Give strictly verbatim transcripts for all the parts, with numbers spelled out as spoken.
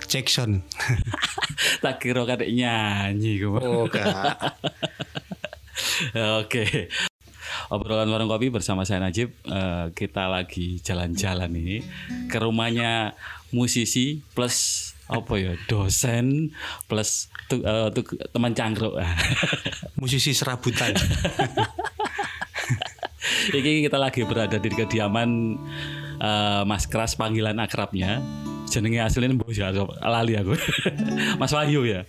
Jackson. Tak kira kadek nyanyi gue. Oh enggak. Oke. Obrolan warung kopi bersama saya Najib. Uh, kita lagi jalan-jalan nih ke rumahnya musisi plus apa ya dosen plus tu, uh, tu, teman cangkruk. Musisi serabutan. Ini kita lagi berada di kediaman uh, Mas Kras, panggilan akrabnya. Jenenge aslinya mbok ya lali aku. Mas Wahyu ya.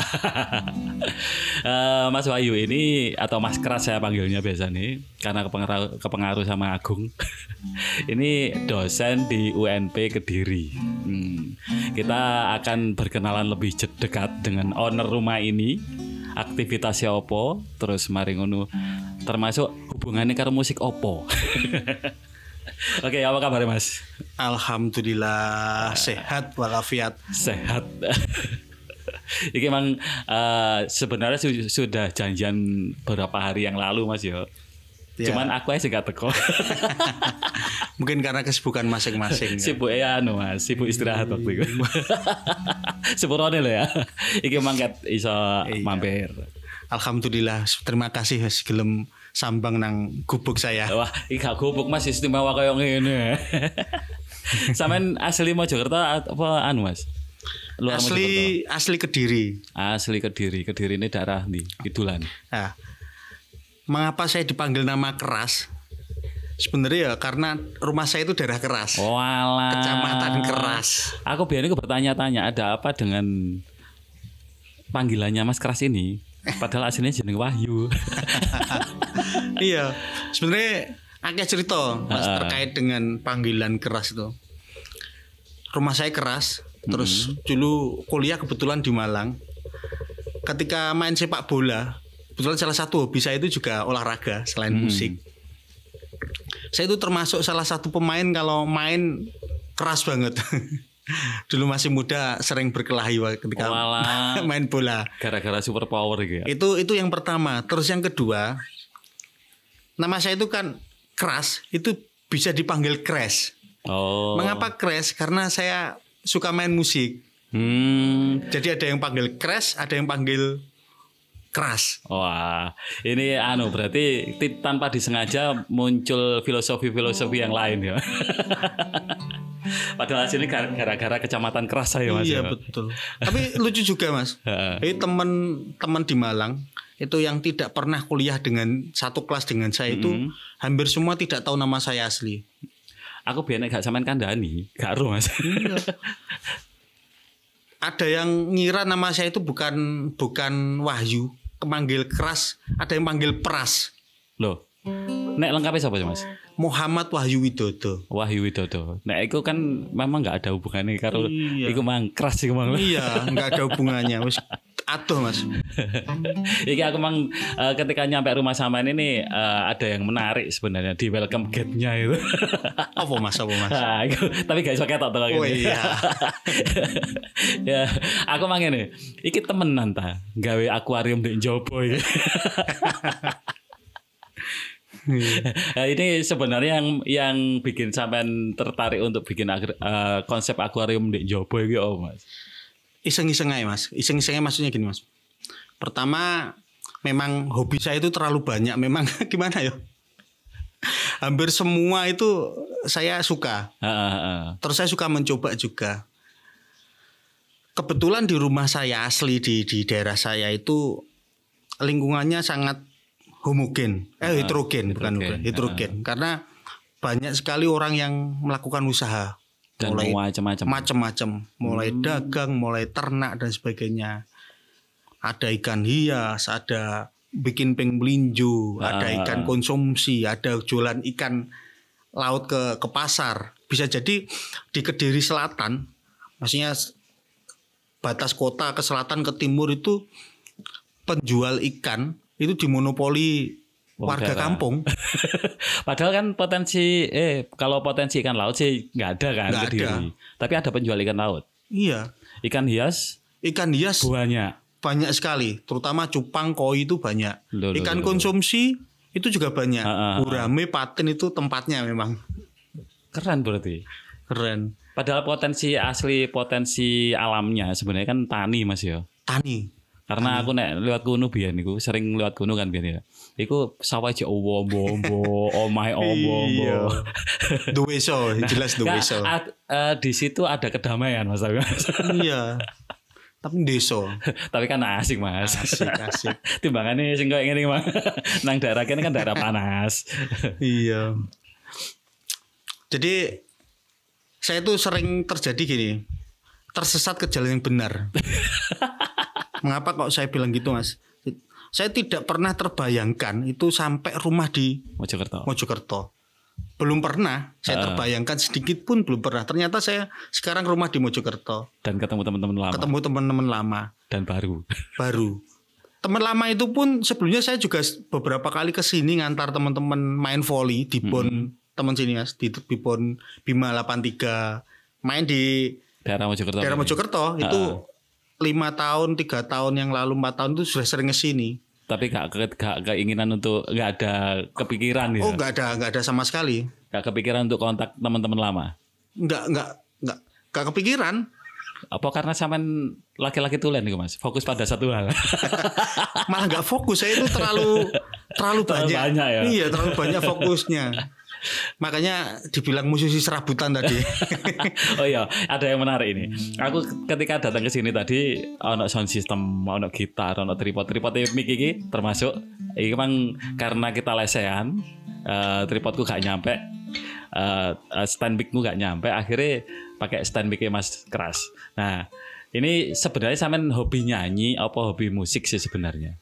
uh, Mas Wahyu ini atau Mas Kras saya panggilnya biasa nih karena kepengaruh, kepengaruh sama Agung. Ini dosen di U N P Kediri. Hmm. Kita akan berkenalan lebih dekat dengan owner rumah ini. Aktivitasnya opo, terus mari ngono termasuk hubungannya karo musik opo. Oke, apa kabar Mas? Alhamdulillah sehat walafiat. Sehat. Ini memang uh, sebenarnya su- sudah janjian beberapa hari yang lalu Mas yo. Ya. Cuman aku aja gak teko. Mungkin karena kesibukan masing-masing. Sibuk ya anu Mas, sibuk istirahat waktu itu. Sibuk rone lho ya. Iki mangkat iso iya. Mampir. Alhamdulillah, terima kasih wis gelem sambang nang gubuk saya. Wah, iki gak gubuk Mas, istimewa kaya ngene. Sampean asli Mojokerto apa anu Mas? Luar asli Mojokerto. Asli Kediri. Asli Kediri. Kediri ini daerah nih, Kidulan. Nah, mengapa saya dipanggil nama Keras? Sebenarnya ya karena rumah saya itu daerah Keras. Oh alah. Kecamatan Keras. Aku biasanya bertanya-tanya ada apa dengan panggilannya Mas Keras ini? Padahal aslinya jeneng Wahyu. Iya, sebenarnya agak cerita Mas uh. terkait dengan panggilan Keras itu. Rumah saya Keras, terus mm-hmm. dulu kuliah kebetulan di Malang. Ketika main sepak bola, kebetulan salah satu hobi saya itu juga olahraga selain mm. musik. Saya itu termasuk salah satu pemain kalau main keras banget. Dulu masih muda sering berkelahi ketika oh, main bola. Gara-gara super power gitu ya. Itu itu yang pertama. Terus yang kedua, nama saya itu kan Keras, itu bisa dipanggil Crash. Oh. Mengapa Crash? Karena saya suka main musik. Hmm. Jadi ada yang panggil Crash, ada yang panggil Keras. Wah, ini anu berarti t- tanpa disengaja muncul filosofi-filosofi yang lain ya. Padahal sini gara-gara kecamatan Keras saya Mas. Iya ya. Betul. Tapi lucu juga Mas. Ini teman-teman di Malang itu yang tidak pernah kuliah dengan satu kelas dengan saya itu mm-hmm. hampir semua tidak tahu nama saya asli. Aku biasanya gak samain kandani, gak ero Mas. Iya. Ada yang ngira nama saya itu bukan bukan Wahyu, kemanggil Keras, ada yang panggil Pras. Loh. Nek lengkapnya siapa sih Mas? Muhammad Wahyu Widodo. Wahyu Widodo. Nek itu kan memang enggak ada hubungannya karo iya. iku mang Keras iku mang. Iya, enggak ada hubungannya. Wis aduh Mas. Iki aku mang uh, ketika nyampe rumah sampean ini uh, ada yang menarik sebenarnya di welcome gate-nya itu. Apa Mas? Apa Mas? Nah, aku, tapi gak iso ketok to. Oh iya. Ya, aku mang ngene. Iki temenan ta gawe akuarium ndek njaba iki. Nah, ini sebenarnya yang yang bikin sampean tertarik untuk bikin uh, konsep akuarium di Jobo iki oh Mas. Iseng-iseng aja Mas. Iseng-isengnya maksudnya gini Mas. Pertama memang hobi saya itu terlalu banyak. Memang gimana ya? Hampir semua itu saya suka. Uh, uh, uh. Terus saya suka mencoba juga. Kebetulan di rumah saya asli di di daerah saya itu lingkungannya sangat homogen, eh heterogen, bukan bukan heterogen, uh. karena banyak sekali orang yang melakukan usaha, dan mulai macam-macam, macam-macam, mulai hmm. dagang, mulai ternak dan sebagainya. Ada ikan hias, ada bikin peng melinjo, uh. ada ikan konsumsi, ada jualan ikan laut ke ke pasar. Bisa jadi di Kediri Selatan, maksudnya batas kota ke selatan ke timur itu penjual ikan itu dimonopoli warga kampung. Padahal kan potensi eh kalau potensi ikan laut sih nggak ada kan nggak Kediri. Ada. Tapi ada penjual ikan laut. Iya. Ikan hias. Ikan hias banyak. Banyak sekali. Terutama cupang, koi itu banyak. Loh, loh, ikan loh, konsumsi loh. Itu juga banyak. Uh, uh, uh. Gurame, patin itu tempatnya memang. Keren berarti. Keren. Padahal potensi asli potensi alamnya sebenarnya kan tani Mas ya. Tani. Karena tani. Aku nek lewat gunung biyen niku sering lewat gunung kan biyen ya. Iku sawah aja ombo-ombo, omahe ombo-ombo. Duwe so, jelas duwe so. Nah, uh, di situ ada kedamaian Mas. Iya. Tapi desa. Tapi kan asik Mas. Asik, asik. Timbangane sing koyo ngene Mas. Nang daerah kene kan daerah panas. Iya. Jadi saya tuh sering terjadi gini, tersesat ke jalan yang benar. Mengapa kok saya bilang gitu Mas? Saya tidak pernah terbayangkan itu sampai rumah di Mojokerto. Mojokerto. Belum pernah, saya uh. terbayangkan sedikit pun belum pernah. Ternyata saya sekarang rumah di Mojokerto. Dan ketemu teman-teman lama. Ketemu teman-teman lama. Dan baru. Baru. Teman lama itu pun sebelumnya saya juga beberapa kali ke sini ngantar teman-teman main volley di Bon. Hmm. Teman sini Mas di Bipon Bima delapan tiga main di daerah Mojokerto. Daerah Mojokerto itu lima tahun, tiga tahun yang lalu, empat tahun itu sudah sering kesini. Tapi gak, gak keinginan untuk gak ada kepikiran ya. Oh gak ada, gak ada sama sekali. Gak kepikiran untuk kontak teman-teman lama. Enggak, enggak, enggak, gak kepikiran. Apa karena sampean laki-laki tulen nih Mas, fokus pada satu hal. Malah gak fokus, saya itu terlalu terlalu banyak. Terlalu banyak ya. Iya, terlalu banyak fokusnya. Makanya dibilang musisi serabutan tadi. Oh iya, ada yang menarik ini. Aku ketika datang ke sini tadi ono sound system, ono gitar, ono tripod, tripod mic iki termasuk. Iki memang karena kita lesehan, uh, tripodku gak nyampe, uh, stand mic-mu gak nyampe, akhirnya pakai stand mic Mas Keras. Nah, ini sebenarnya sampean hobi nyanyi apa hobi musik sih sebenarnya?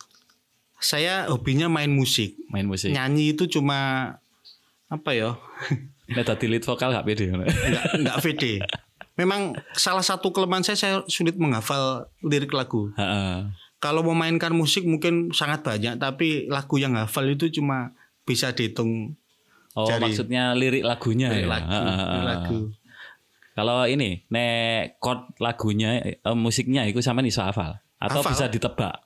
Saya hobinya main musik. Main musik. Nyanyi itu cuma apa ya? Nek dadi lead vokal gak pede. Enggak enggak pede. Memang salah satu kelemahan saya saya sulit menghafal lirik lagu. Heeh. Kalau memainkan musik mungkin sangat banyak, tapi lagu yang hafal itu cuma bisa dihitung. Oh, jari. Maksudnya lirik lagunya lirik ya. Lagu, lirik lagu. Kalau ini nek chord lagunya eh, musiknya itu sampean iso hafal atau hafal. Bisa ditebak?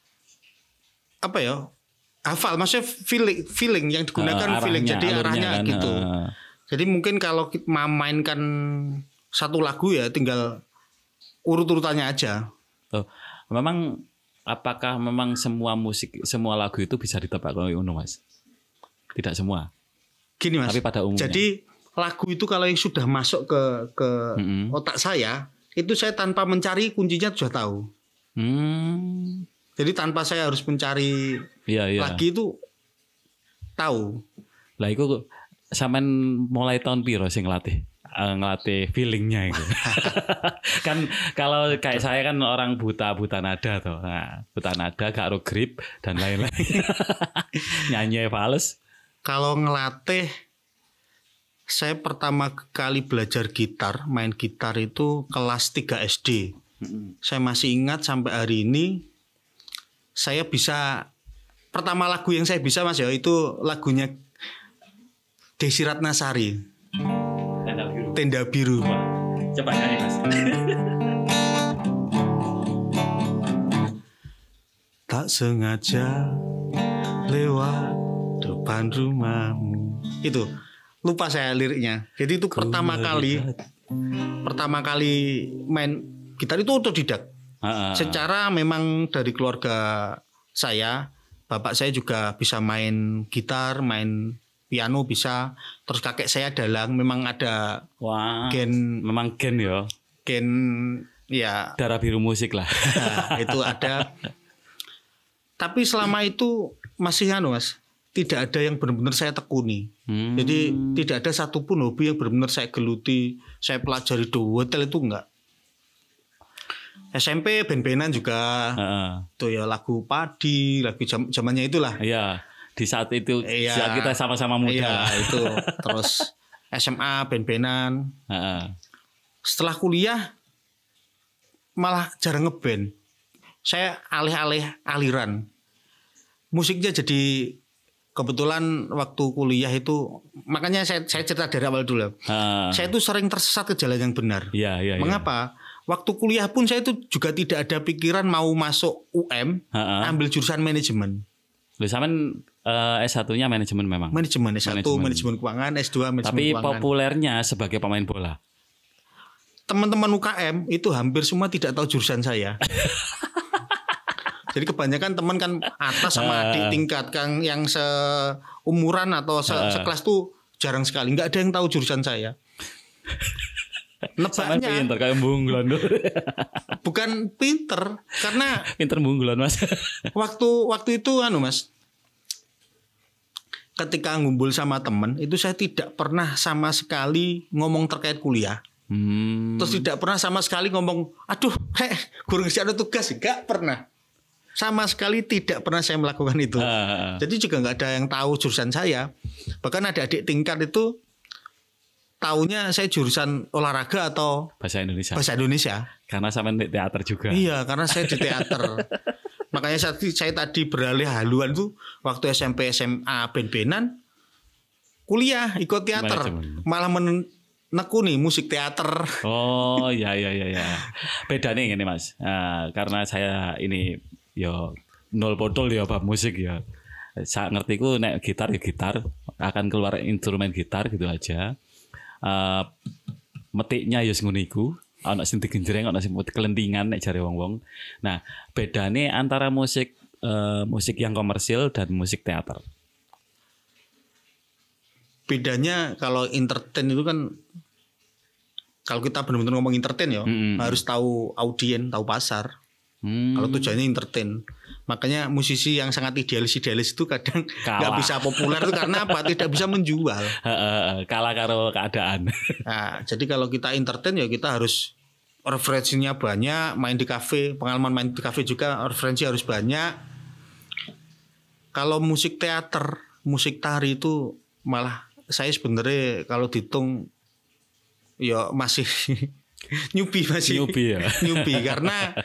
Apa ya? Hafal, maksudnya feeling, feeling yang digunakan uh, feeling, jadi arahnya kan, gitu. Uh. Jadi mungkin kalau kita memainkan satu lagu ya tinggal urut-urutannya aja. Oh, memang apakah memang semua musik, semua lagu itu bisa ditebak kalau Uno Mas? Tidak semua. Gini Mas. Tapi pada umumnya. Jadi lagu itu kalau yang sudah masuk ke ke mm-hmm. otak saya, itu saya tanpa mencari kuncinya sudah tahu. Hmm. Jadi tanpa saya harus mencari iya, iya. lagi itu tahu. Lah itu sampean mulai tahun piro sing ngelatih uh, ngelatih feelingnya itu. Kan kalau kayak saya kan orang buta buta nada tuh. Nah, buta nada gak ro grip dan lain-lain. Nyanyi fals. Kalau ngelatih saya pertama kali belajar gitar, main gitar itu kelas tiga S D. Mm-hmm. Saya masih ingat sampai hari ini. Saya bisa pertama lagu yang saya bisa Mas ya itu lagunya Desi Ratnasari. Tenda Biru. Tenda Biru. Coba nyanyi Mas. Tak sengaja lewat depan rumahmu. Itu lupa saya liriknya. Jadi itu pertama kali pertama kali main gitar itu otodidak. Uh, Secara memang dari keluarga saya, bapak saya juga bisa main gitar, main piano bisa. Terus kakek saya dalang, memang ada wah, gen, memang gen ya, gen ya darah biru musik lah. Nah, itu ada. Tapi selama itu masih anu Mas, tidak ada yang benar-benar saya tekuni. Hmm. Jadi tidak ada satupun hobi yang benar-benar saya geluti, saya pelajari detail itu enggak. S M P band-bandan juga, uh-uh. tuh ya lagu padi, lagu jam, zamannya itulah. Iya, di saat itu iya, saat kita sama-sama muda. Iya, itu. Terus S M A band-bandan. Uh-uh. Setelah kuliah malah jarang ngeband. Saya alih-alih aliran. Musiknya jadi kebetulan waktu kuliah itu, makanya saya, saya cerita dari awal dulu. Uh. Saya itu sering tersesat ke jalan yang benar. Iya, iya. Mengapa? Iya. Waktu kuliah pun saya itu juga tidak ada pikiran mau masuk U M, uh-uh. ambil jurusan manajemen. Lu sampean uh, S satunya manajemen memang. Manajemen S satu, manajemen, manajemen keuangan, S dua manajemen tapi keuangan. Tapi populernya sebagai pemain bola. teman-teman U K M itu hampir semua tidak tahu jurusan saya. Jadi kebanyakan teman kan atas sama adik tingkat kan yang seumuran atau se sekelas tuh jarang sekali, nggak ada yang tahu jurusan saya. Nebaknya pinter kayak bunggulan. Bukan pinter, karena pinter bunggulan Mas. waktu waktu itu anu Mas, ketika ngumpul sama teman itu saya tidak pernah sama sekali ngomong terkait kuliah. Hmm. Terus tidak pernah sama sekali ngomong, aduh, heh, guru ngasih ada tugas, nggak pernah. Sama sekali tidak pernah saya melakukan itu. Uh. Jadi juga nggak ada yang tahu jurusan saya. Bahkan ada adik tingkat itu taunya saya jurusan olahraga atau bahasa Indonesia. Bahasa Indonesia. Karena sama di teater juga. Iya, karena saya di teater. Makanya saya, saya tadi beralih haluan tuh waktu S M P S M A ben-benan kuliah ikut teater. Malah men nekuni musik teater. Oh ya ya ya ya. Beda nih ini Mas. Nah, karena saya ini yo nol botol ya bab musik ya. Saya ngerti ku nek gitar ya gitar, akan keluar instrumen gitar gitu aja. Uh, metiknya ya ngono iku, ana sing digenjreng, ana sing kelentingan nek jare wong-wong. Nah, bedane antara musik uh, musik yang komersil dan musik teater. Bedanya kalau entertain itu kan, kalau kita benar-benar ngomong entertain ya, mm-hmm. harus tahu audien, tahu pasar. Hmm. Kalau tujuannya entertain. Makanya musisi yang sangat idealis-idealis itu kadang nggak bisa populer itu karena apa? Tidak bisa menjual. Kalah karo keadaan. Nah, jadi kalau kita entertain ya kita harus referensinya banyak, main di kafe, pengalaman main di kafe juga referensi harus banyak. Kalau musik teater, musik tari itu malah saya sebenarnya kalau dihitung ya masih nyubi masih nyubi ya. Nyubi karena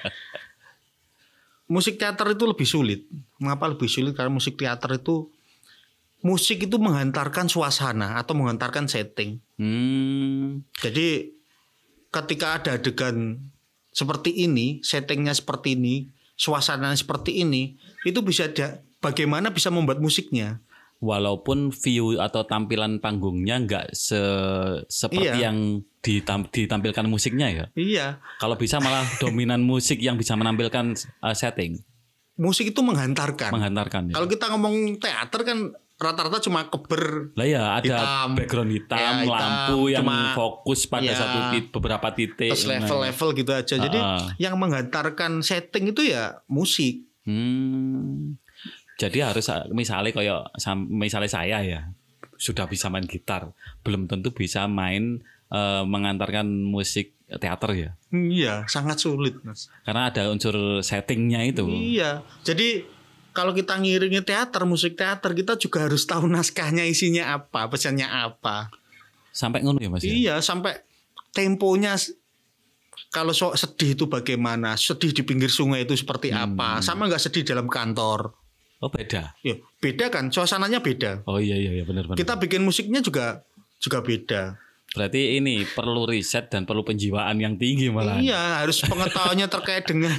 musik teater itu lebih sulit. Mengapa lebih sulit? Karena musik teater itu musik itu menghantarkan suasana atau menghantarkan setting. Hmm. Jadi ketika ada adegan seperti ini, settingnya seperti ini, suasananya seperti ini, itu bisa ada bagaimana bisa membuat musiknya. Walaupun view atau tampilan panggungnya nggak se seperti iya. yang ditam ditampilkan musiknya ya. Iya. Kalau bisa malah dominan musik yang bisa menampilkan uh, setting. Musik itu menghantarkan. Menghantarkan. Ya. Kalau kita ngomong teater kan rata-rata cuma keber. Lah ya ada hitam, background hitam, ya, hitam lampu yang cuma, fokus pada ya, satu titik, beberapa titik. Terus level-level gitu aja. Uh, Jadi uh. yang menghantarkan setting itu ya musik. Hmm. Jadi harus misalnya kayak misalnya saya ya sudah bisa main gitar, belum tentu bisa main uh, mengantarkan musik teater ya. Iya, sangat sulit Mas. Karena ada unsur settingnya itu. Iya. Jadi kalau kita ngiringi teater, musik teater, kita juga harus tahu naskahnya isinya apa, pesannya apa. Sampai ngono ya Mas. Iya, ya? Sampai temponya. Kalau so sedih itu bagaimana? Sedih di pinggir sungai itu seperti hmm. apa? Sama nggak sedih dalam kantor? Oh beda. Ya, beda kan, suasananya beda. Oh iya iya benar benar. Kita bikin musiknya juga juga beda. Berarti ini perlu riset dan perlu penjiwaan yang tinggi malah. Iya, harus pengetahuannya terkait dengan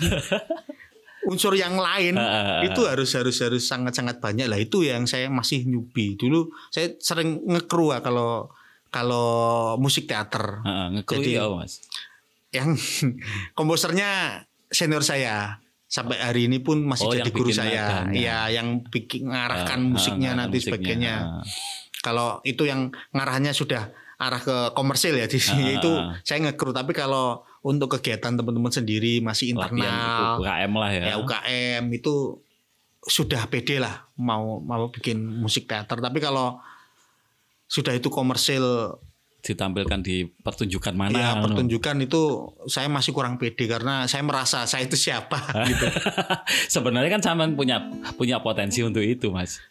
unsur yang lain. Itu harus harus harus sangat-sangat banyak lah. Itu yang saya masih newbie. Dulu saya sering ngekru kalau kalau musik teater. Ngekru ya Mas. Yang komposernya senior saya. Sampai hari ini pun masih oh, jadi guru saya. Iya, yang bikin ngarahkan uh, musiknya uh, nanti musiknya. sebagainya. Uh. Kalau itu yang ngarahnya sudah arah ke komersil ya di sini uh, itu saya ngekru. Tapi kalau untuk kegiatan teman-teman sendiri masih internal, U K M lah ya. Ya U K M itu sudah pede lah mau mau bikin musik teater. Tapi kalau sudah itu komersil ditampilkan di pertunjukan mana? Ya pertunjukan no? Itu saya masih kurang pede karena saya merasa saya itu siapa gitu. Sebenarnya kan sampean punya punya potensi untuk itu Mas.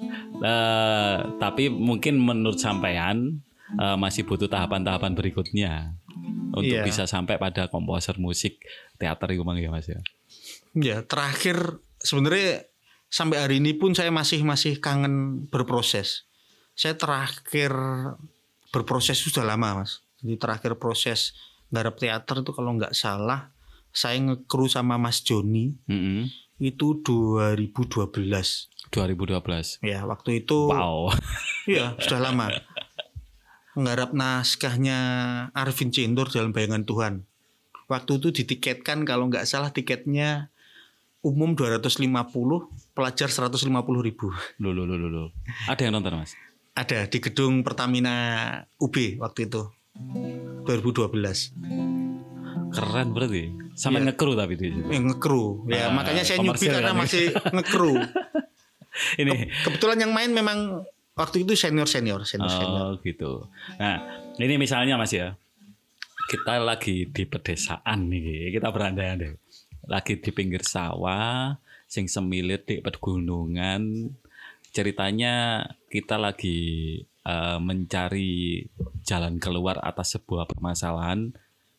Uh, tapi mungkin menurut sampean uh, masih butuh tahapan-tahapan berikutnya untuk yeah. bisa sampai pada komposer musik teater itu ya Mas ya. Ya terakhir sebenarnya sampai hari ini pun saya masih masih kangen berproses. Saya terakhir berproses sudah lama Mas. Jadi terakhir proses garap teater itu kalau nggak salah saya ngekru sama Mas Joni mm-hmm. itu dua ribu dua belas. dua ribu dua belas. Ya waktu itu. Wow. Iya sudah lama. nggarap naskahnya Arifin Cintur dalam Bayangan Tuhan. Waktu itu ditiketkan kalau nggak salah tiketnya umum dua ratus lima puluh, pelajar seratus lima puluh ribu. Loh, loh, loh, loh, loh. Ada yang nonton Mas? Ada di gedung Pertamina U B waktu itu dua ribu dua belas. Keren berarti. Sampai Iya. ngekru tapi di situ. Ya, ngekru. Ya Ah, makanya saya nyubi komersil karena kan? masih ngekru. Ini Kebetulan yang main memang waktu itu senior-senior, senior-senior. oh gitu. Nah, ini misalnya Mas ya. Kita lagi di pedesaan nih, kita berandai-andai. Lagi di pinggir sawah, sing semilir di pegunungan. Ceritanya kita lagi uh, mencari jalan keluar atas sebuah permasalahan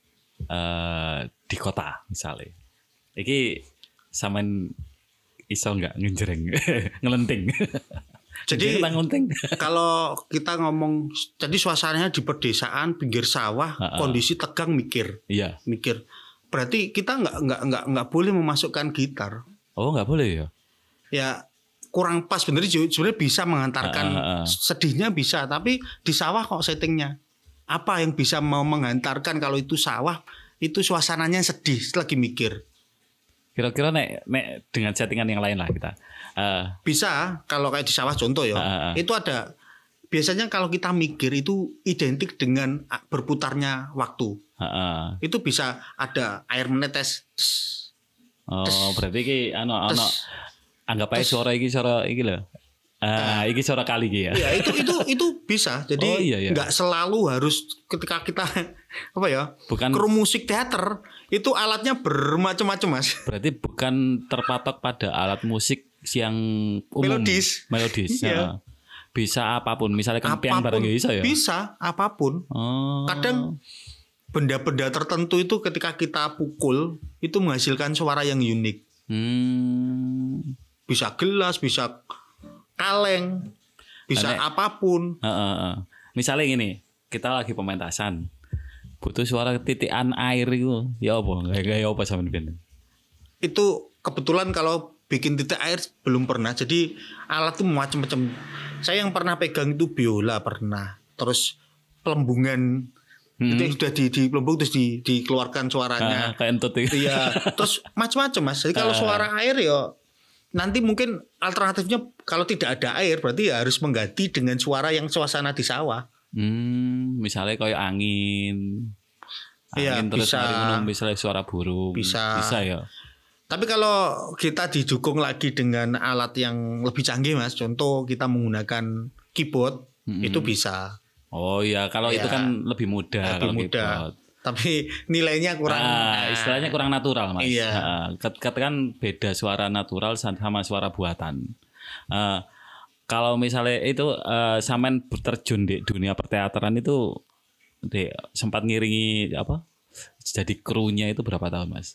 uh, di kota misalnya. Iki sampean iso nggak ngenjreng, ngelenting. Jadi kita ngelenting. kalau kita ngomong, jadi suasananya di pedesaan, pinggir sawah, Ha-ha. kondisi tegang, mikir, Iya. mikir. Berarti kita nggak nggak nggak nggak boleh memasukkan gitar. Oh nggak boleh ya? Ya kurang pas bener. Sebenarnya bisa mengantarkan Ha-ha. sedihnya bisa, tapi di sawah kok settingnya. Apa yang bisa mau menghantarkan kalau itu sawah? Itu suasananya sedih, lagi mikir. Kira-kira nek nek dengan settingan yang lain lah kita. Eh, Bisa kalau kayak di sawah contoh ya. Ha-ha. Itu ada biasanya kalau kita mikir itu identik dengan berputarnya waktu. uh, Itu bisa ada air menetes. Tes, oh berarti ki ano ano tes. anggap aja suara iki suara iki loh. Ah, iki suara kali iki ya. Ya itu itu itu bisa. Jadi Oh, iya, iya. nggak selalu harus ketika kita apa ya Bukan kru musik teater itu alatnya bermacam-macam mas. berarti bukan terpatok pada alat musik yang umum. Melodis. Melodis. Iya. ya. Bisa apapun, misalnya kempiang Apapun barang ya bisa ya. bisa apapun. Oh. Kadang benda-benda tertentu itu ketika kita pukul itu menghasilkan suara yang unik. Hmm. Bisa gelas, bisa kaleng, bisa Nek- apapun. Heeh, heeh. Misalnya gini, kita lagi pementasan. Butuh suara titikan air itu. Ya apa? Kayak kayak apa sampean ben? Itu kebetulan kalau bikin titik air belum pernah. Jadi alat itu macam-macam. Saya yang pernah pegang itu biola pernah. Terus pelembungan Hmm. itu yang sudah di, di pelembung terus di, dikeluarkan suaranya. Ah, kayak entut itu. Iya, terus macam-macam Mas. Jadi kalau Ah. suara air ya nanti mungkin alternatifnya kalau tidak ada air berarti ya harus mengganti dengan suara yang suasana di sawah. Hmm, misalnya kayak angin. Iya, Angin terus bisa. mari ngono misalnya suara burung. Bisa. Bisa ya. Tapi kalau kita didukung lagi dengan alat yang lebih canggih Mas, contoh kita menggunakan keyboard, Mm-mm. itu bisa. Oh iya, kalau Iya. itu kan lebih mudah Lebih kalau mudah. keyboard. Tapi nilainya kurang. Ah, istilahnya kurang natural, Mas. Iya. Ah, ket- katakan beda suara natural sama suara buatan. Ah, kalau misalnya itu eh, sampean terjun di dunia perteateran itu di, sempat ngiringi apa? Jadi krunya itu berapa tahun, Mas?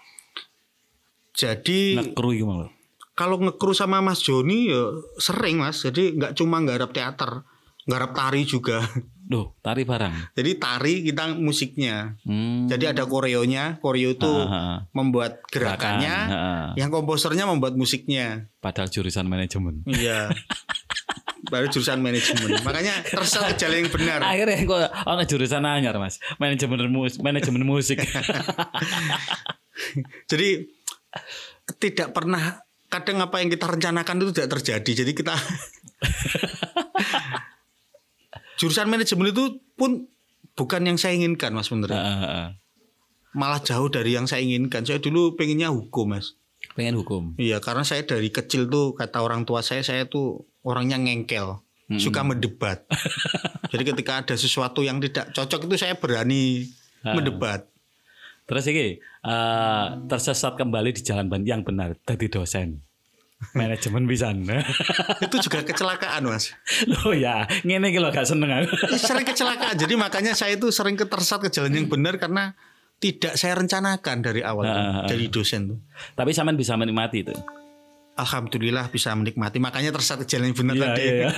Jadi Ngekru itu malah. kalau ngekru sama Mas Joni ya sering Mas. Jadi nggak cuma nggarap teater, nggarap tari juga. Duh, tari barang. Jadi tari kita musiknya. Hmm. Jadi ada koreonya, koreo itu Ah, ah, ah. membuat gerakannya, Gerakan, ah, ah. yang komposernya membuat musiknya. Padahal jurusan manajemen. Iya. Baru jurusan manajemen. Makanya tersel ke jalan yang benar. Akhirnya kok ono jurusan anyar, Mas. Manajemen mus manajemen musik. Jadi tidak pernah, kadang apa yang kita rencanakan itu tidak terjadi. Jadi kita jurusan manajemen itu pun bukan yang saya inginkan Mas Ah, bener. ah, ah. Malah jauh dari yang saya inginkan. Saya dulu pengennya hukum Mas. Pengen hukum. Iya, karena saya dari kecil tuh kata orang tua saya, saya tuh orangnya ngengkel, suka mendebat. Jadi ketika ada sesuatu yang tidak cocok itu saya berani Ah. mendebat. Terus ini eh, tersesat kembali di jalan ben- yang benar, jadi dosen. Manajemen pisan. Itu juga kecelakaan Mas. Loh ya, ngene iki lho gak seneng aku. Sering kecelakaan. Jadi makanya saya itu sering ketersesat ke jalan yang benar karena tidak saya rencanakan dari awal tuh, Ah, ah, ah. dari dosen tuh. Tapi sampean bisa menikmati itu. alhamdulillah bisa menikmati. Makanya tersesat jalan yang benar Iya, tadi. iya.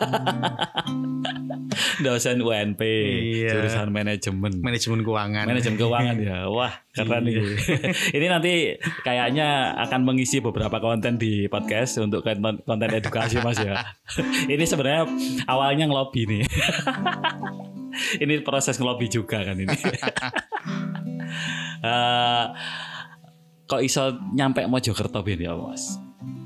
Dosen U N P, Iya. jurusan manajemen. Manajemen keuangan. Manajemen keuangan ya. Wah, keren nih. Ini nanti kayaknya akan mengisi beberapa konten di podcast untuk konten, konten edukasi Mas ya. Ini sebenarnya awalnya ngelobi nih. Ini proses ngelobi juga kan ini. uh, kok iso nyampe Mojokerto ben ya Mas?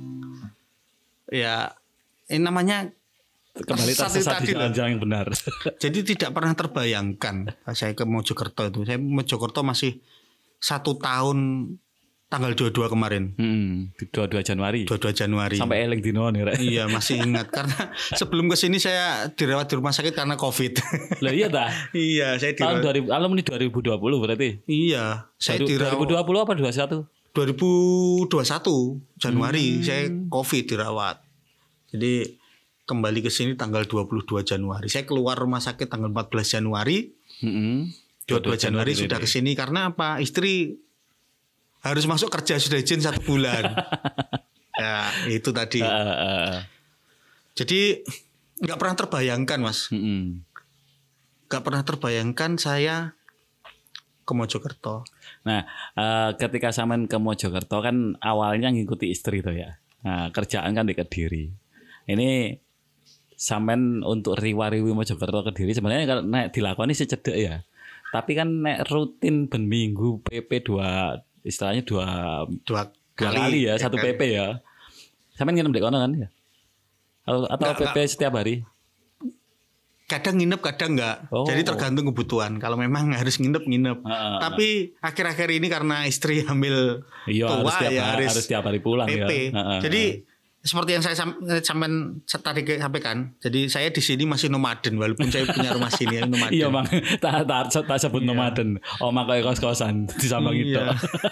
Ya, ini namanya Kembali tersesat di jalan yang benar. Jadi tidak pernah terbayangkan saya ke Mojokerto itu. Saya Mojokerto masih satu tahun tanggal dua puluh dua kemarin. Hmm, dua puluh dua Januari. dua puluh dua Januari. Sampai eling dino nih, Rek. Iya, masih ingat karena sebelum ke sini saya dirawat di rumah sakit karena Covid. Lah iya ta? Iya, saya Tahun dirawat. dua ribu alumni dua ribu dua puluh berarti. Iya, saya dirawat dua ribu dua puluh apa dua puluh satu? dua ribu dua puluh satu Januari Hmm. saya Covid dirawat. Jadi kembali ke sini tanggal dua puluh dua Januari. Saya keluar rumah sakit tanggal empat belas Januari. Heeh. dua puluh dua Januari sudah ke sini karena apa? Istri harus masuk kerja sudah izin satu bulan. Ya, itu tadi. Uh, uh, Jadi nggak pernah terbayangkan, Mas. uh. Nggak pernah terbayangkan saya ke Mojokerto. Nah, uh, ketika sampean ke Mojokerto kan awalnya ngikuti istri tuh ya. Nah, kerjaan kan di Kediri. Ini sampean untuk riwa-riwi Mojokerto Kediri sebenarnya kalau nek dilakoni secedek ya. Tapi kan nek rutin ben minggu P P dua istilahnya dua Dua dua kali, kali ya, satu P P ya. Sampean nginep di kono kan ya? Atau, atau Nggak, P P nggak. setiap hari? Kadang nginep, kadang enggak. Oh. Jadi tergantung kebutuhan. Kalau memang harus nginep, nginep. Uh, Tapi akhir-akhir ini karena istri hamil Iya, tua harus tiap, ya hari, harus harus tiap hari pulang P P. ya. Uh, uh, Jadi seperti yang saya sam- sampean tadi sampaikan. Jadi saya di sini masih nomaden walaupun saya punya rumah sini ya, nomaden. Iya bang, tak tak tak sebut Iya. nomaden. Oma kayak kos kosan di Sambang itu. Iya.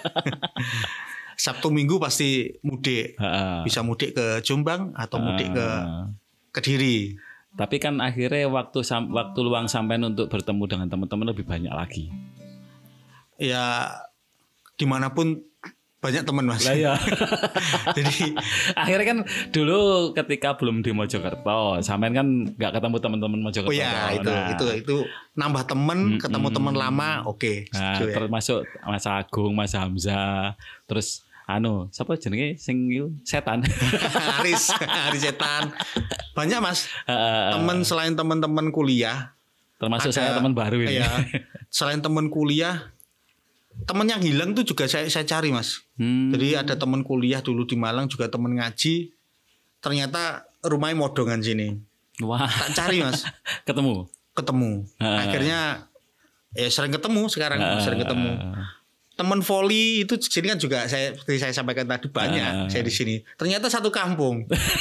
Sabtu Minggu pasti mudik. Bisa mudik ke Jombang atau mudik ke Kediri. Tapi kan akhirnya waktu sam- waktu luang sampean untuk bertemu dengan teman-teman lebih banyak lagi. Ya dimanapun banyak teman Mas. Lah ya. Jadi akhirnya kan dulu ketika belum di Mojokerto, sampean kan nggak ketemu teman-teman Mojokerto. oh ya itu Nah, itu itu nambah temen, ketemu teman lama, oke. Nah, setuju ya. termasuk Mas Agung, Mas Hamzah, terus anu, siapa jenenge sing iku? Setan. Aris, Aris setan. Banyak Mas. Uh, Teman selain teman-teman kuliah. termasuk ada- saya teman baru ini. Iya. Selain teman kuliah, teman yang hilang tuh juga saya saya cari Mas. Hmm. Jadi ada teman kuliah dulu di Malang juga teman ngaji. Ternyata rumahnya modongan sini. Wah, Tak cari Mas, ketemu. ketemu. Ah. Akhirnya ya sering ketemu sekarang, Ah. sering ketemu. Teman voli itu di sini kan juga saya seperti saya sampaikan tadi banyak Ah. saya di sini. Ternyata satu kampung.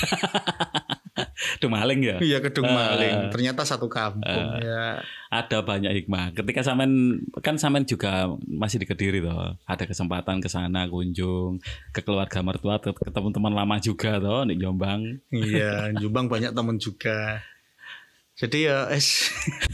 Duh maling ya. Iya Kedung Ah. Maling. Ternyata satu kampung. Ya. Ada banyak hikmah. Ketika sampean kan sampean juga masih di Kediri toh. Ada kesempatan ke sana kunjung ke keluarga mertua, ke ketemu teman lama juga toh di Jombang. Iya, Jombang banyak teman juga. Jadi ya es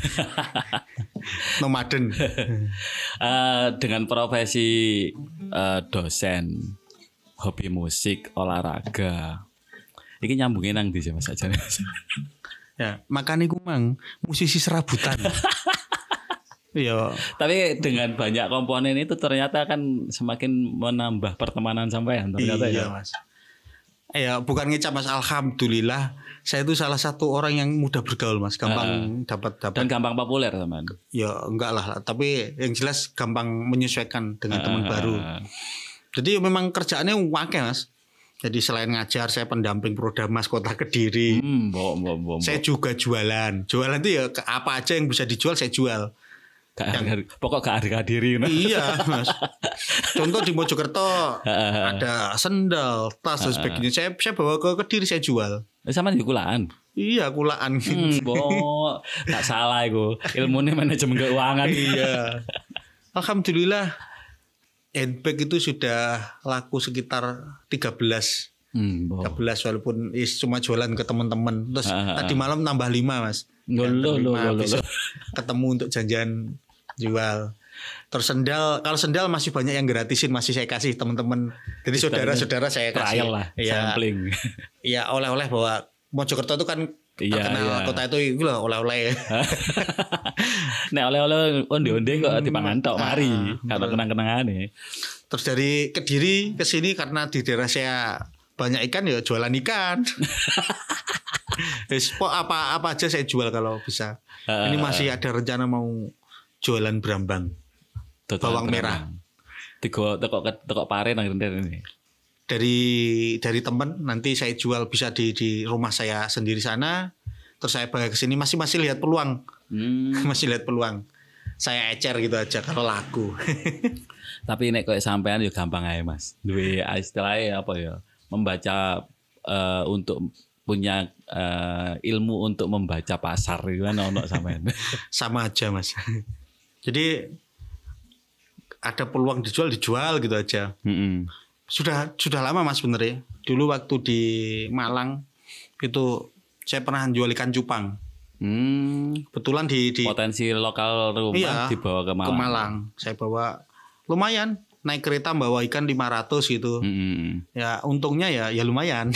nomaden. Eh, dengan profesi eh, dosen, hobi musik, olahraga. Iki nyambungin nang ndi sih Mas aja. Ya, makanya gue mang musisi serabutan. Iya. Tapi dengan banyak komponen itu ternyata kan semakin menambah pertemanan sampean ternyata Iya, ya. Mas. Ya, bukan ngecap Mas, alhamdulillah saya itu salah satu orang yang mudah bergaul Mas, gampang dapat dapat. Dan gampang populer teman. Ya enggak lah, tapi yang jelas gampang menyesuaikan dengan teman baru. Jadi memang kerjaannya wakil Mas. Jadi selain ngajar saya pendamping Prodamas Kota Kediri. Hmm, bo, bo, bo, bo. Saya juga jualan. Jualan itu ya ke- apa aja yang bisa dijual saya jual. Gak harga, pokok gak harga diri. No? Iya, Mas. Contoh di Mojokerto ada sendal, tas dan sebagainya. Saya saya bawa ke Kediri saya jual. Sama di kulaan. Iya, kulaan. Hmm, bo, gak salah iku. Ilmunya manajemen keuangan. Iya. Alhamdulillah handbag itu sudah laku sekitar tiga belas. Hmm, bo. tiga belas walaupun is cuma jualan ke teman-teman. Terus Ah, ah, tadi malam nambah lima Mas. Loh, Yang loh, kelima loh, loh, besok loh. ketemu untuk janjian jual. Terus sendal, kalau sendal masih banyak yang gratisin, masih saya kasih teman-teman. Jadi saudara-saudara saya kasih. Trial lah, ya, sampling. Ya oleh-oleh bawa Mojokerto itu kan Iya, terkenal iya. kota itu itu loh oleh-oleh. Nek oleh-oleh onde-onde kok dipangan tok mari, Ah, karena kenang-kenangane. Terus dari Kediri ke sini karena di daerah saya banyak ikan ya jualan ikan. Wis, pok apa apa aja saya jual kalau bisa. Ini masih ada rencana mau jualan brambang. Total Bawang merah. Tiga teko teko pare nang rene ini. Dari dari teman nanti saya jual bisa di di rumah saya sendiri sana. Terus saya bawa ke sini masih masih lihat peluang. Hmm. Masih lihat peluang. Saya ecer gitu aja kalau laku. Tapi nek koyo sampean yo gampang ae Mas. Duwe istilahnya apa ya? Membaca eh, untuk punya eh, ilmu untuk membaca pasar itu kan ono sampean. Sama aja Mas. Jadi ada peluang dijual dijual gitu aja. Mm-mm. Sudah sudah lama Mas bener ya. Dulu waktu di Malang itu saya pernah jual ikan cupang. Hmm. Kebetulan di di Potensi lokal rumah iya, dibawa ke Malang. ke Malang. Saya bawa lumayan naik kereta bawa ikan lima ratus gitu. Mm-mm. Ya untungnya ya ya lumayan.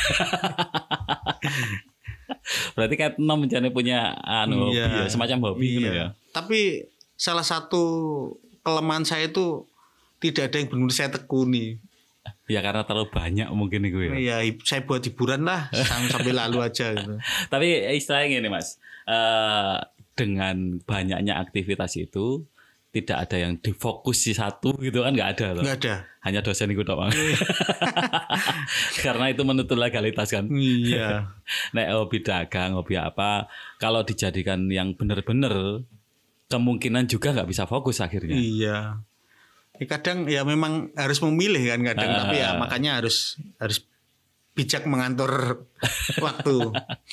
Berarti kan nom mencari punya anu Iya, hobi ya, semacam hobi gitu iya. ya. Tapi salah satu kelemahan saya itu tidak ada yang benar saya tekuni. Ya karena terlalu banyak mungkin itu ya. Iya, saya buat hiburan lah sambil, sambil lalu aja gitu. Tapi istilahnya gini Mas, eh dengan banyaknya aktivitas itu tidak ada yang difokus di satu gitu kan nggak ada loh. Nggak ada. Hanya dosen itu doang. Karena itu menuntut legalitas kan. Iya. Nek hobi dagang, hobi apa, kalau dijadikan yang benar-benar kemungkinan juga nggak bisa fokus akhirnya. Iya. Ya, kadang ya memang harus memilih kan kadang, Ah. tapi ya makanya harus harus bijak mengatur waktu.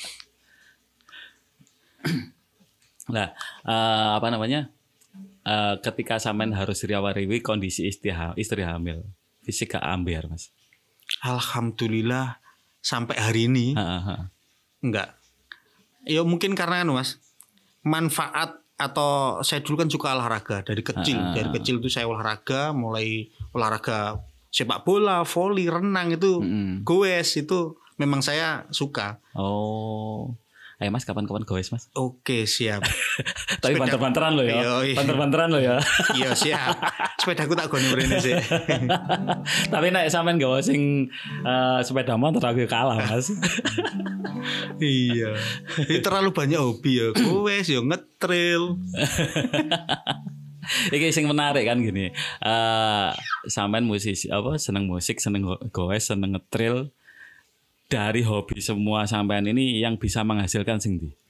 Nah, eh, apa namanya? Eh, ketika sampean harus riawariwi kondisi istri, ha- istri hamil, fisik gak ambiar Mas. Alhamdulillah sampai hari ini Ha, ha, ha. enggak. Ya mungkin karena anu Mas, manfaat atau saya dulu kan suka olahraga dari kecil. Ah. Dari kecil itu saya olahraga, mulai olahraga sepak bola, voli, renang itu, Mm-mm. goes itu memang saya suka. Oh, ayo Mas kapan-kapan goes Mas. Oke, siap. Tapi Sepeda- banter-banteran lo ya, Iya, iya. banter-banteran lo ya. Iya, siap. Sepedaku tak gone mrene sih. Tapi nek sampean gawe sing eh, sepeda motor aku kalah Mas. Iya. Ini terlalu banyak hobi ya. Goes ya ngetrail. Iki sing menarik kan gini. Eh sampean musisi apa seneng musik, seneng go- goes, seneng ngetrail. Dari hobi semua sampean ini yang bisa menghasilkan sing ndi?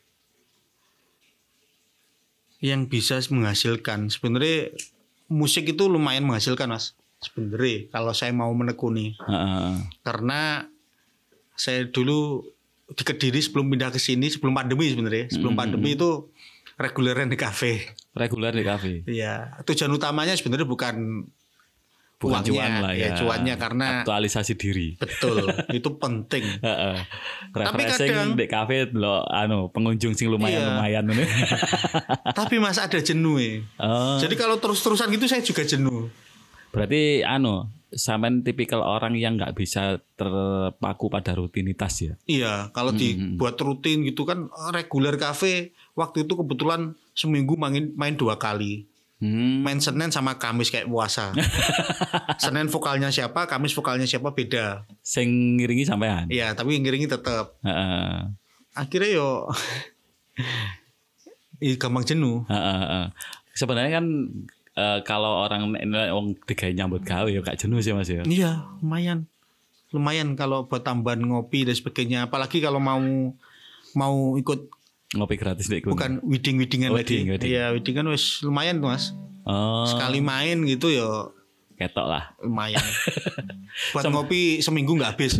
Yang bisa menghasilkan sebenarnya musik itu lumayan menghasilkan Mas. Sebenarnya kalau saya mau menekuni. Heeh. Karena saya dulu di Kediri sebelum pindah ke sini sebelum pandemi sebenarnya. Sebelum pandemi itu reguleran di kafe. Reguler di kafe. Iya, tujuan utamanya sebenarnya bukan Bukan uangnya, cuan lah ya. cuannya karena aktualisasi diri. betul itu penting. Heeh. Tapi Refreshing kadang- di kafe lo anu pengunjung sing lumayan-lumayan ini. Tapi Mas ada jenuh ya. Oh, Jadi kalau terus-terusan gitu saya juga jenuh. berarti anu sampean tipikal orang yang nggak bisa terpaku pada rutinitas ya. Iya, kalau dibuat rutin gitu kan reguler kafe waktu itu kebetulan seminggu main main dua kali. Hmm. Main Senin sama Kamis kayak puasa. Senin vokalnya siapa, Kamis vokalnya siapa beda. Sing ngiringi sampean. Iya, tapi ngiringi tetap. Heeh. Akhirnya yo Ih, gampang jenuh. Heeh, heeh. Sebenarnya kan eh, kalau orang wong digawe nyambut gawe ya gak jenuh sih Mas ya. Iya, lumayan. Lumayan kalau buat tambahan ngopi dan sebagainya. Apalagi kalau mau mau ikut Ngopi gratis nek kono. bukan wedding-weddingan Oh, lagi. wedding, wedding. Iya, wedding kan wis lumayan tuh Mas. Oh, Sekali main gitu ya ketok lah. lumayan. Buat ngopi seminggu nggak habis.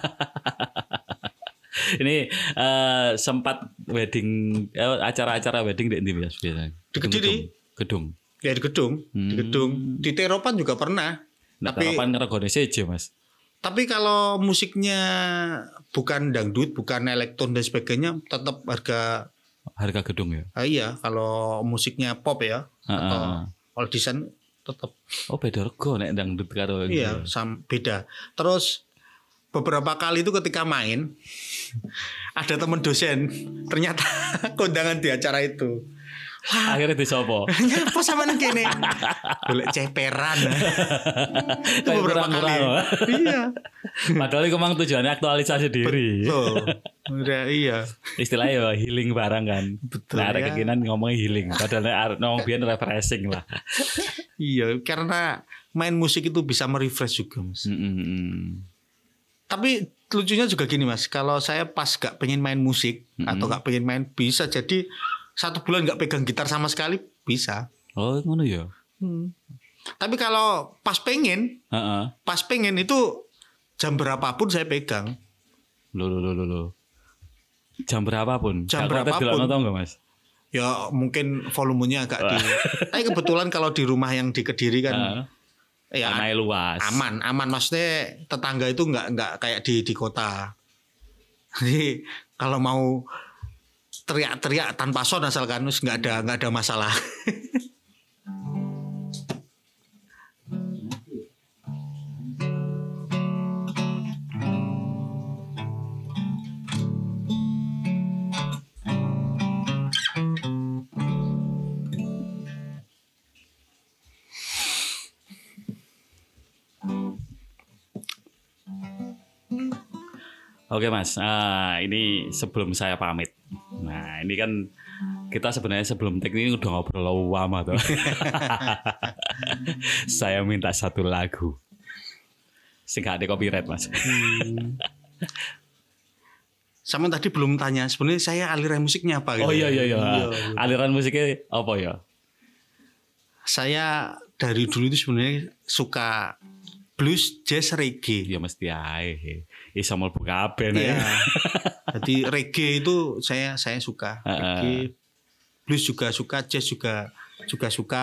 Ini eh, sempat wedding eh, acara-acara wedding di Indonesia biasanya. Di Kediri? Gedung. Ya di gedung, di gedung. Di Teropan juga pernah. Nah, Tapi tapi regane seje Mas. tapi kalau musiknya bukan dangdut, bukan elektron dan sebagainya, tetap harga Harga gedung ya. ah, iya. Kalau musiknya pop ya, Heeh. atau Oldiesan tetap. Oh beda rego nek dangdut karo Iya, sam beda. Terus beberapa kali itu ketika main ada teman dosen ternyata kondangan di acara itu. Wah, akhirnya disopo. Apa sama nang kene? Golek ceperan. Itu beberapa kali. Iya. Padahal itu memang tujuannya aktualisasi diri. Betul. Udah iya. Istilahnya ya healing barang kan. Betul. Nah, ada ya. keinginan ngomongnya healing. Padahal ngomong biar refreshing lah. Iya, karena main musik itu bisa merefresh juga, Mas. Mm-mm. Tapi lucunya juga gini, Mas. Kalau saya pas gak pengen main musik mm-hmm. atau gak pengen main, bisa jadi satu bulan gak pegang gitar sama sekali, bisa. Oh, ngono ya. Hmm. Tapi kalau pas pengen, uh-uh. pas pengen itu jam berapapun saya pegang. Loh, loh, loh, loh. Jam berapapun? Jam gak berapapun. Tahu nggak, Mas? Ya mungkin volumenya agak di. Tapi kebetulan kalau di rumah yang di Kediri kan, uh, ya luas. Aman, aman. Maksudnya tetangga itu nggak nggak kayak di di kota. Jadi kalau mau teriak-teriak tanpa sound asalkan nggak ada nggak ada masalah. Oke Mas, ah, ini sebelum saya pamit. Nah ini kan kita sebenarnya sebelum take ini udah ngobrol lama tuh. Saya minta satu lagu. Sing gak ada copyright Mas. Hmm. Sama tadi belum tanya sebenarnya saya aliran musiknya apa gitu. Oh iya iya iya. Aliran musiknya apa ya? Saya dari dulu itu sebenarnya suka blues, jazz, reggae. Ya mesti ae. Iso mlebu kabeh nih. Jadi reggae itu saya saya suka. Uh, reggae, blues juga suka, jazz juga juga suka.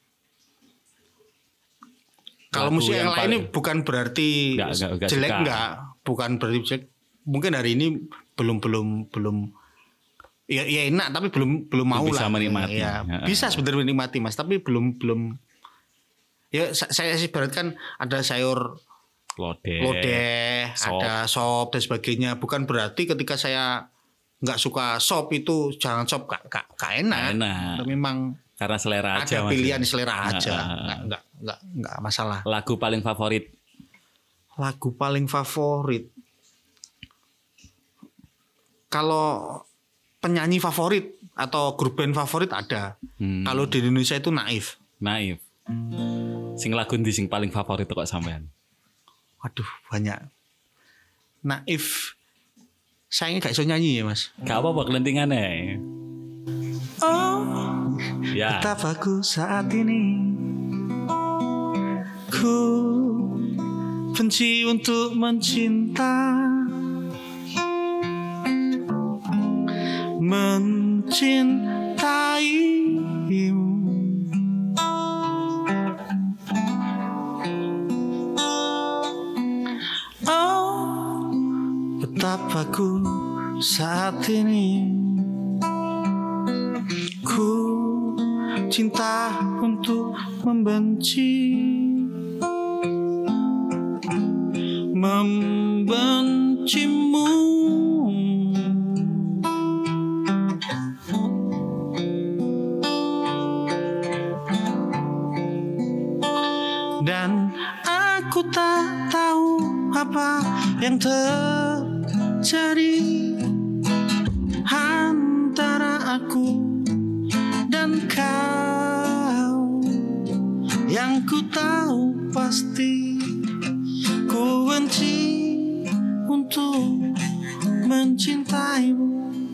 Kalau musik yang, yang lain ini bukan berarti enggak, enggak, enggak jelek suka. Enggak, bukan berarti jelek. Mungkin hari ini belum belum belum ya, ya enak tapi belum belum mau bisa lah. Menikmati. Ya, uh, bisa sebenarnya menikmati Mas, tapi belum belum. Ya saya sih beratkan ada sayur lodeh, lodeh sop. Ada sop dan sebagainya. Bukan berarti ketika saya nggak suka sop itu jangan sop gak, gak, gak enak. enak. Memang karena selera ada aja. Ada pilihan mas. Selera aja. Uh, nggak, nggak, nggak, nggak masalah. Lagu paling favorit? Lagu paling favorit. Kalau penyanyi favorit atau grup band favorit ada. Hmm. Kalau di Indonesia itu Naif. Naif. Sing lagu ndi sing paling favorit kok sampean? Waduh, banyak. Naif. Saya gak iso nyanyi ya, Mas. Gak apa-apa kelentingane. Oh. Ya. Betapa ku saat ini ku benci untuk mencinta. Mencintaimu. Betapa ku saat ini ku cinta untuk membenci, membencimu. Dan aku tak tahu apa yang terjadi antara aku dan kau. Yang ku tahu pasti ku benci untuk mencintaimu.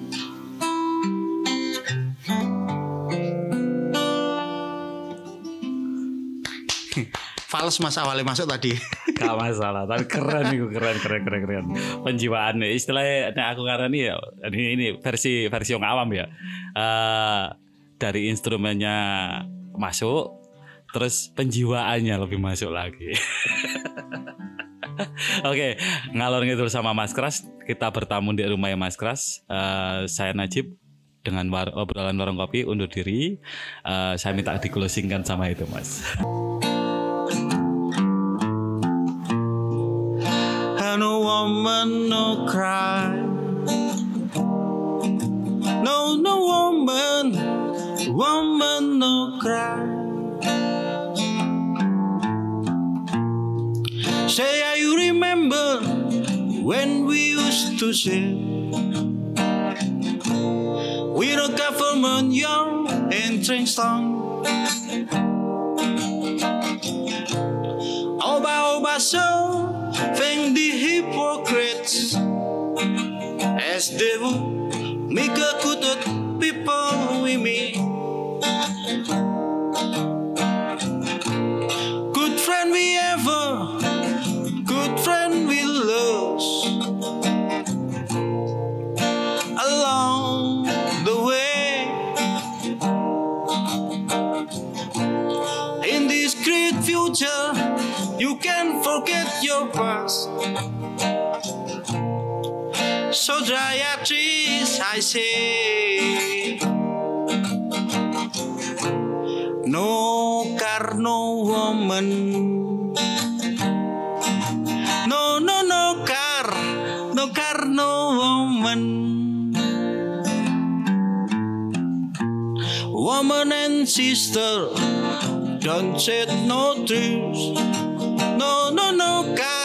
Fals Mas awalnya masuk tadi. Gak masalah, tapi keren nih, keren keren keren keren. Penjiwaan istilahnya nah aku karena ini ya ini, ini versi versi yang awam ya. Uh, dari instrumennya masuk, terus penjiwaannya lebih masuk lagi. Oke, okay, ngalor ngidul sama Mas Kras, kita bertamu di rumahnya Mas Kras. Uh, saya Najib. dengan war- obrolan warung kopi undur diri. Uh, saya minta di closingkan sama itu Mas. No woman no cry, no no woman, woman no cry. Say I you remember when we used to say we're a government young and trained strong. Oba oba so thank the hypocrites as they would make a good people with me. Good friend we ever, good friend we lose along the way. In this great future, you can forget your past. So dry your trees, I say. No car, no woman. No, no, no car, no car, no woman. Woman and sister, don't shed no tears. No, no, no car.